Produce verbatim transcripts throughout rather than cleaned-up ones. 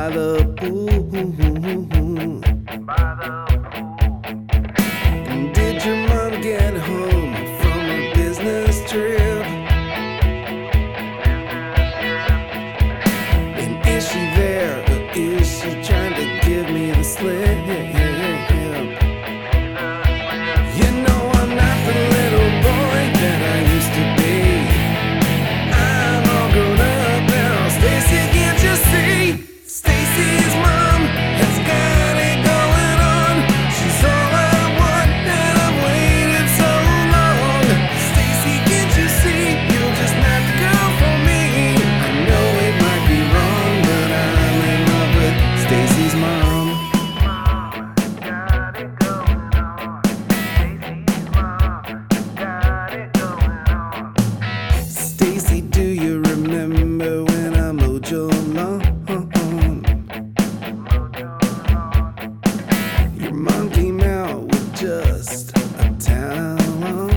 by the pool. By the pool. And did your mom get home from a business trip? And is she there, or is she trying to give me the slip? You know I'm not the little boy that I used to be. I'm all grown up now. Stacy, can't you see? Stacy's mom has got it going on. She's all I want, and I've waited so long. Stacy, can't you see? You're just not the girl for me. I know it might be wrong, but I'm in love with Stacy's mom. Got it going on. Stacy's mom got it going on. Stacy, do you remember when I mowed your lawn? Your mom came out with just a towel,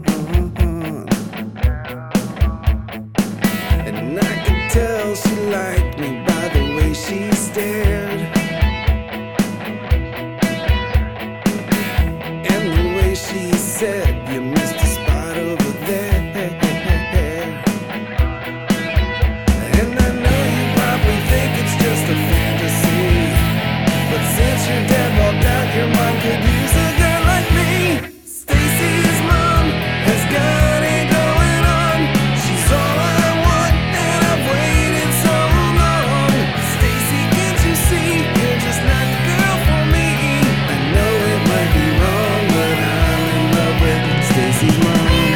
and I could tell she liked me by the way she stared, and the way she said, "You missed a spot over there." And I know you probably think it's just a fantasy, but since your dad walked out, your mom could use a girl like me. Stacy's mom has got it going on. She's all I want, and I've waited so long. Stacy, can't you see? You're just not the girl for me. I know it might be wrong, but I'm in love with Stacy's mom.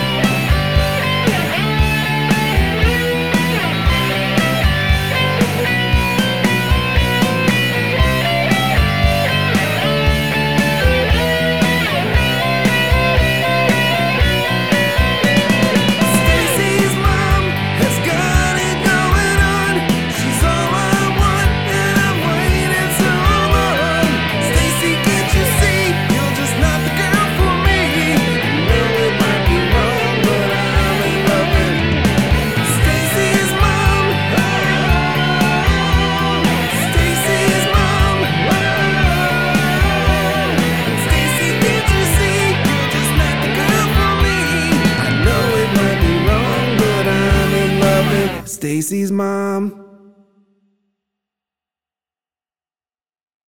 Stacy's mom has got it going on. She's all I want, and I've waited so long. Stacy, can't you see? You're just not the girl for me. I know it might be wrong, but I'm in love with Stacy's mom. Stacy's mom. Stacy, can't you see? You're just not the girl for me. I know it might be wrong, but I'm in love with Stacy's mom.